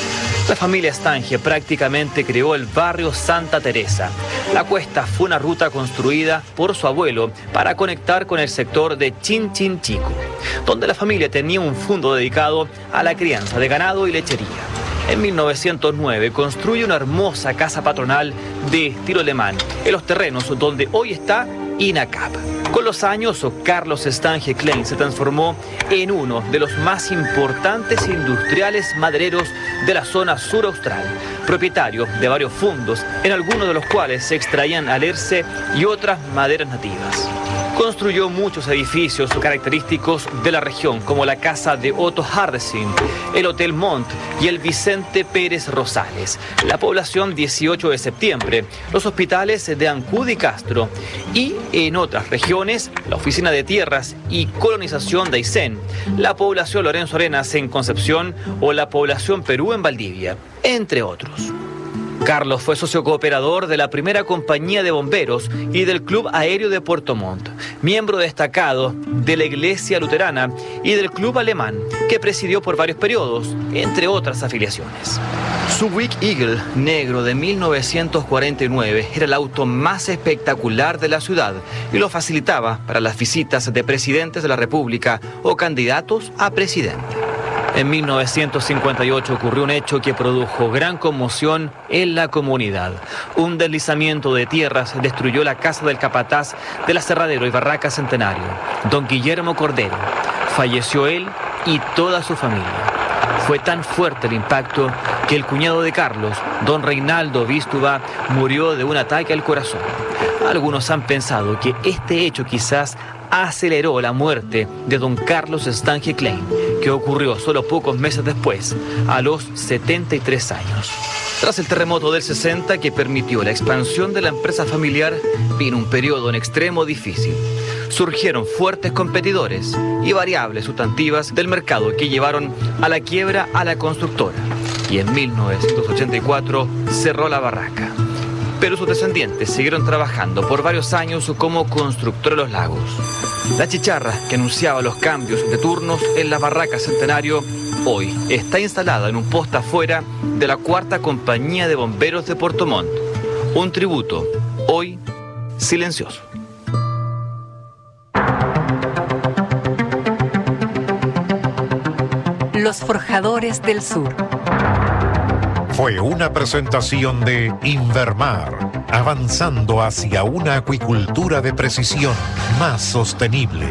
La familia Stange prácticamente creó el barrio Santa Teresa. La cuesta fue una ruta construida por su abuelo para conectar con el sector de Chinchinchico, donde la familia tenía un fondo dedicado a la crianza de ganado y lechería. En mil novecientos nueve construye una hermosa casa patronal de estilo alemán en los terrenos donde hoy está INACAP. Con los años, Carlos Stange Klein se transformó en uno de los más importantes industriales madereros de la zona sur austral, propietario de varios fundos, en algunos de los cuales se extraían alerce y otras maderas nativas. Construyó muchos edificios característicos de la región, como la casa de Otto Hardesing, el Hotel Montt y el Vicente Pérez Rosales, la población dieciocho de septiembre, los hospitales de Ancud y Castro, y en otras regiones, la Oficina de Tierras y Colonización de Aysén, la población Lorenzo Arenas en Concepción o la población Perú en Valdivia, entre otros. Carlos fue socio cooperador de la primera compañía de bomberos y del Club Aéreo de Puerto Montt, miembro destacado de la Iglesia Luterana y del Club Alemán, que presidió por varios periodos, entre otras afiliaciones. Su Wick Eagle negro de mil novecientos cuarenta y nueve era el auto más espectacular de la ciudad y lo facilitaba para las visitas de presidentes de la República o candidatos a presidente. En mil novecientos cincuenta y ocho ocurrió un hecho que produjo gran conmoción en la comunidad. Un deslizamiento de tierras destruyó la casa del capataz del Aserradero y Barraca Centenario, don Guillermo Cordero. Falleció él y toda su familia. Fue tan fuerte el impacto que el cuñado de Carlos, don Reinaldo Vístuva, murió de un ataque al corazón. Algunos han pensado que este hecho quizás aceleró la muerte de don Carlos Stange Klein, que ocurrió solo pocos meses después, a los setenta y tres años. Tras el terremoto del sesenta, que permitió la expansión de la empresa familiar, vino un periodo en extremo difícil. Surgieron fuertes competidores y variables sustantivas del mercado que llevaron a la quiebra a la constructora. Y en mil novecientos ochenta y cuatro cerró la barraca. Pero sus descendientes siguieron trabajando por varios años como constructor de los lagos. La chicharra que anunciaba los cambios de turnos en la Barraca Centenario hoy está instalada en un poste afuera de la cuarta compañía de bomberos de Puerto Montt. Un tributo, hoy silencioso. Los Forjadores del Sur. Fue una presentación de Invermar, avanzando hacia una acuicultura de precisión más sostenible.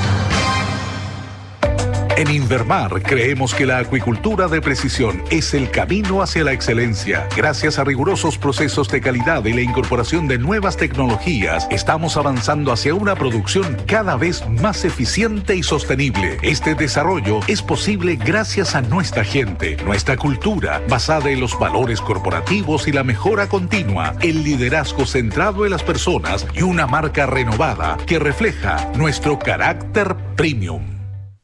En Invermar creemos que la acuicultura de precisión es el camino hacia la excelencia. Gracias a rigurosos procesos de calidad y la incorporación de nuevas tecnologías, estamos avanzando hacia una producción cada vez más eficiente y sostenible. Este desarrollo es posible gracias a nuestra gente, nuestra cultura, basada en los valores corporativos y la mejora continua, el liderazgo centrado en las personas y una marca renovada que refleja nuestro carácter premium.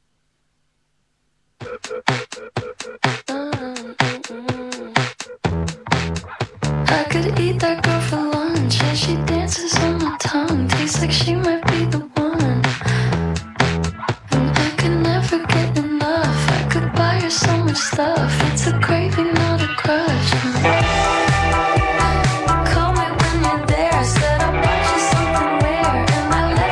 I could eat that girl for lunch. Yeah, she dances on my tongue. Tastes like she might be the one. And I could never get enough. I could buy her so much stuff. It's a craving, not a crush. Call me when you're there. I said I'll buy you something rare. And I let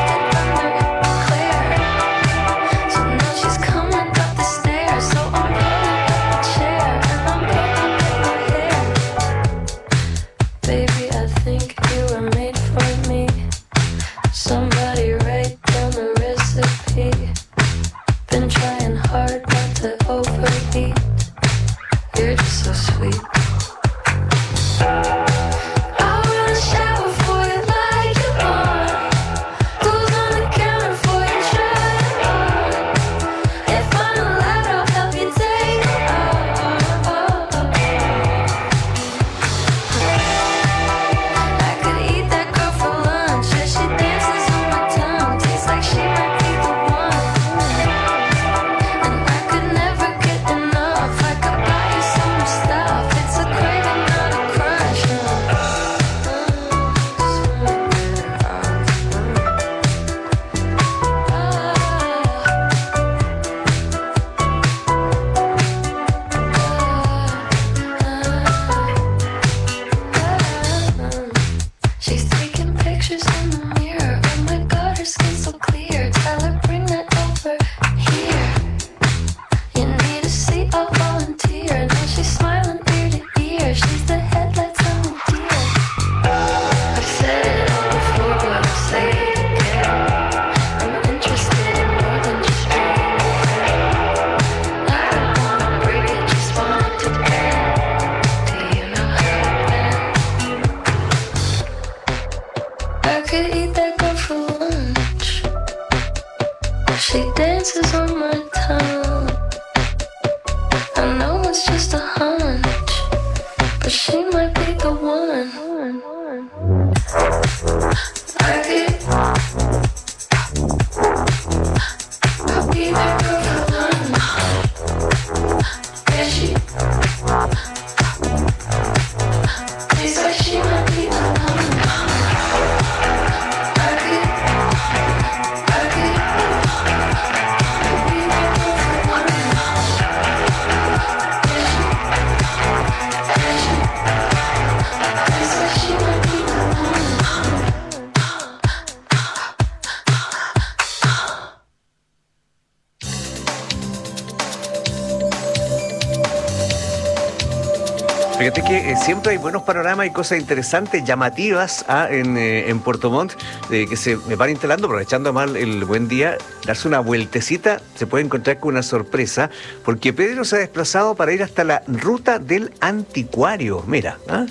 Fíjate que eh, siempre hay buenos panoramas y cosas interesantes, llamativas ah, en, eh, en Puerto Montt, eh, que se me van instalando, aprovechando mal el buen día, darse una vueltecita, se puede encontrar con una sorpresa, porque Pedro se ha desplazado para ir hasta la ruta del anticuario. Mira, ¿ah?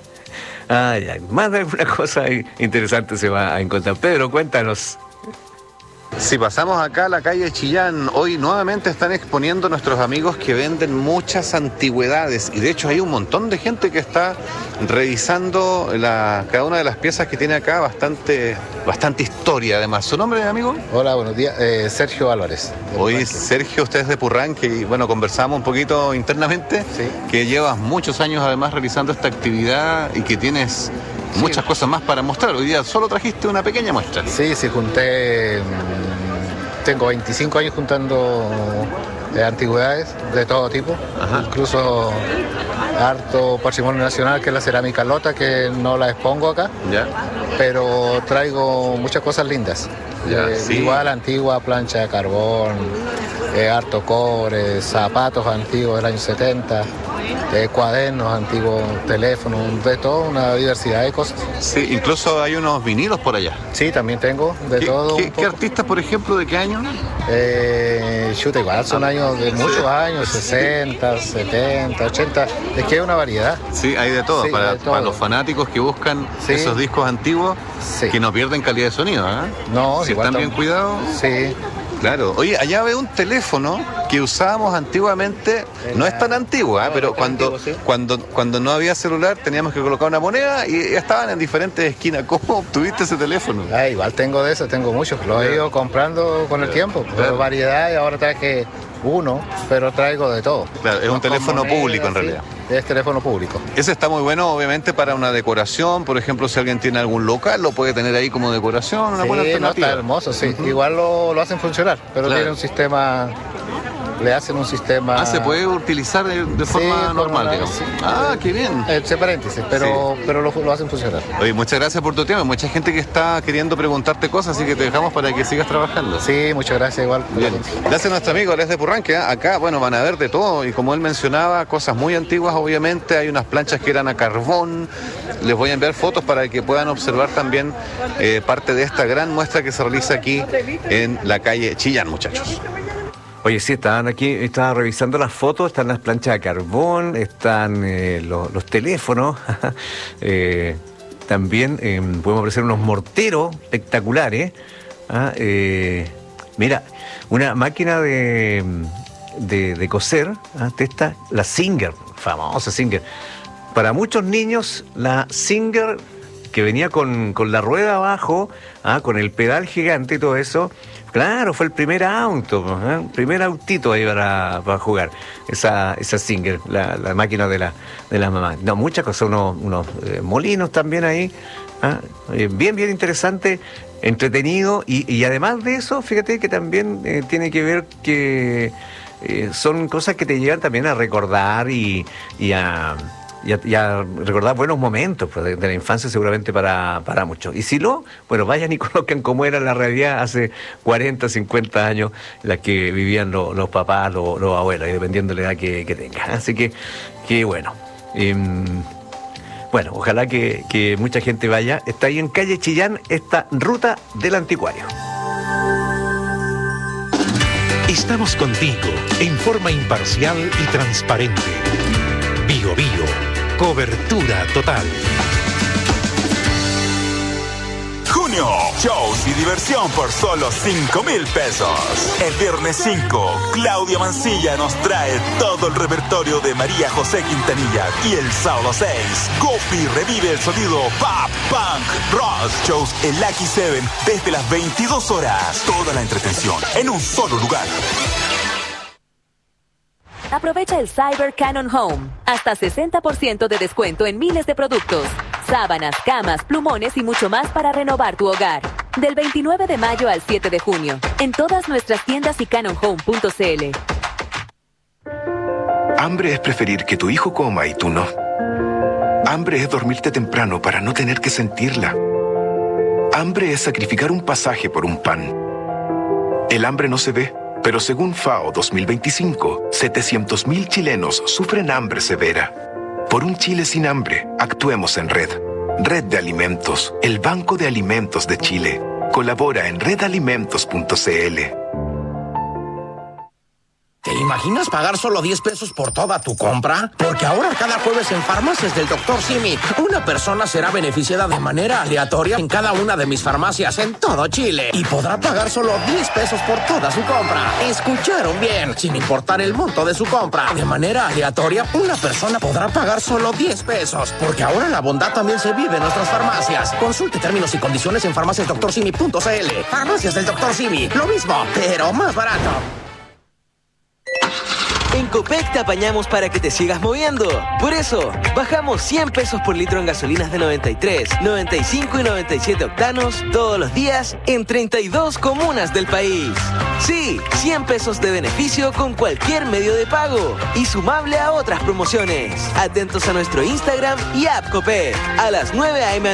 Ay, ay, más de alguna cosa interesante se va a encontrar. Pedro, cuéntanos. Si pasamos acá a la calle Chillán, hoy nuevamente están exponiendo nuestros amigos que venden muchas antigüedades y de hecho hay un montón de gente que está revisando la, cada una de las piezas que tiene acá, bastante, bastante historia además. ¿Su nombre, amigo? Hola, buenos días. Eh, Sergio Álvarez. Hoy Sergio, usted es de Purranque y bueno, conversamos un poquito internamente, sí. Que llevas muchos años además realizando esta actividad y que tienes muchas sí. cosas más para mostrar. Hoy día solo trajiste una pequeña muestra. Sí, sí, junté... Tengo veinticinco años juntando eh, antigüedades de todo tipo. Ajá. Incluso harto patrimonio nacional, que es la cerámica lota, que no la expongo acá. Ya. Pero traigo muchas cosas lindas. Ya, eh, sí. Igual antigua, plancha de carbón, eh, harto cobre, zapatos antiguos del año setenta. Eh, cuadernos antiguos, teléfonos, de todo, una diversidad de cosas. Sí, incluso hay unos vinilos por allá. Sí, también tengo de ¿Qué, todo. ¿qué, ¿Qué artistas, por ejemplo, de qué año? Eh, chuta, igual son años de muchos años, sesenta, setenta, ochenta, es que hay una variedad. Sí, hay de todo, sí, para, de todo. Para los fanáticos que buscan sí. esos discos antiguos sí. que no pierden calidad de sonido, ¿eh? No, si están bien cuidados. Sí. Claro. Oye, allá veo un teléfono que usábamos antiguamente, no es tan antiguo, ¿eh? no, pero cuando, antiguo, ¿sí? cuando, cuando no había celular teníamos que colocar una moneda y estaban en diferentes esquinas. ¿Cómo obtuviste ese teléfono? Ah, igual tengo de eso, tengo muchos. Lo he ido comprando con el tiempo. Pero variedad y ahora traje uno, pero traigo de todo. Claro, es no un teléfono moneda, público en realidad. Sí, es teléfono público. Ese está muy bueno, obviamente, para una decoración. Por ejemplo, si alguien tiene algún local, lo puede tener ahí como decoración, una sí, buena alternativa. No, está hermoso, sí. Uh-huh. Igual lo, lo hacen funcionar, pero claro. tiene un sistema... Le hacen un sistema... Ah, se puede utilizar de, de forma sí, normal, digamos. Sí. Ah, qué bien. Entre paréntesis, pero, sí. pero lo, lo hacen funcionar. Oye, muchas gracias por tu tiempo. Hay mucha gente que está queriendo preguntarte cosas, así que te dejamos para que sigas trabajando. Sí, muchas gracias igual. Bien. Gracias a nuestro amigo, Les de Purranque. ¿eh? Acá, bueno, van a ver de todo. Y como él mencionaba, cosas muy antiguas, obviamente. Hay unas planchas que eran a carbón. Les voy a enviar fotos para que puedan observar también eh, parte de esta gran muestra que se realiza aquí en la calle Chillán, muchachos. Oye, sí, estaban aquí, estaba revisando las fotos, están las planchas de carbón, están eh, los, los teléfonos, eh, también eh, podemos ofrecer unos morteros espectaculares. ¿ah? Eh, mira, una máquina de, de, de coser, ¿ah? esta, la Singer, famosa Singer. Para muchos niños, la Singer que venía con, con la rueda abajo, ¿ah? con el pedal gigante y todo eso. Claro, fue el primer auto, ¿eh? primer autito ahí para, para jugar, esa, esa Singer, la, la máquina de la, de la mamá. No, muchas cosas, unos, unos eh, molinos también ahí, ¿eh? bien, bien interesante, entretenido, y, y además de eso, fíjate que también eh, tiene que ver que eh, son cosas que te llevan también a recordar y, y a... Y a, y a recordar buenos momentos pues, de, de la infancia seguramente para, para muchos. Y si no, bueno, vayan y conozcan cómo era la realidad hace cuarenta, cincuenta años, la que vivían lo, los papás, lo, los abuelos, y dependiendo de la edad que, que tengan. Así que, que bueno. Eh, bueno, ojalá que, que mucha gente vaya. Está ahí en calle Chillán, esta ruta del anticuario. Estamos contigo en forma imparcial y transparente. Bio Bio, cobertura total. Junio, shows y diversión por solo cinco mil pesos. El viernes cinco, Claudia Mancilla nos trae todo el repertorio de María José Quintanilla. Y el sábado seis, Gopi revive el sonido pop, punk, rock. Shows en Lucky Seven desde las veintidós horas. Toda la entretención en un solo lugar. Aprovecha el Cyber Canon Home. Hasta sesenta por ciento de descuento en miles de productos. Sábanas, camas, plumones y mucho más para renovar tu hogar. Del veintinueve de mayo al siete de junio. En todas nuestras tiendas y canon home punto c l. Hambre es preferir que tu hijo coma y tú no. Hambre es dormirte temprano para no tener que sentirla. Hambre es sacrificar un pasaje por un pan. El hambre no se ve. Pero según FAO dos mil veinticinco, setecientos mil chilenos sufren hambre severa. Por un Chile sin hambre, actuemos en red. Red de Alimentos, el Banco de Alimentos de Chile. Colabora en red alimentos punto c l. ¿Te imaginas pagar solo diez pesos por toda tu compra? Porque ahora cada jueves en Farmacias del doctor Simi, una persona será beneficiada de manera aleatoria en cada una de mis farmacias en todo Chile. Y podrá pagar solo diez pesos por toda su compra. ¿Escucharon bien? Sin importar el monto de su compra. De manera aleatoria, una persona podrá pagar solo diez pesos. Porque ahora la bondad también se vive en nuestras farmacias. Consulte términos y condiciones en farmacias doctor simi punto c l. Farmacias del doctor Simi, lo mismo, pero más barato. En Copec te apañamos para que te sigas moviendo. Por eso, bajamos cien pesos por litro en gasolinas de noventa y tres, noventa y cinco y noventa y siete octanos todos los días en treinta y dos comunas del país. Sí, cien pesos de beneficio con cualquier medio de pago y sumable a otras promociones. Atentos a nuestro Instagram y app Copec. A las nueve a eme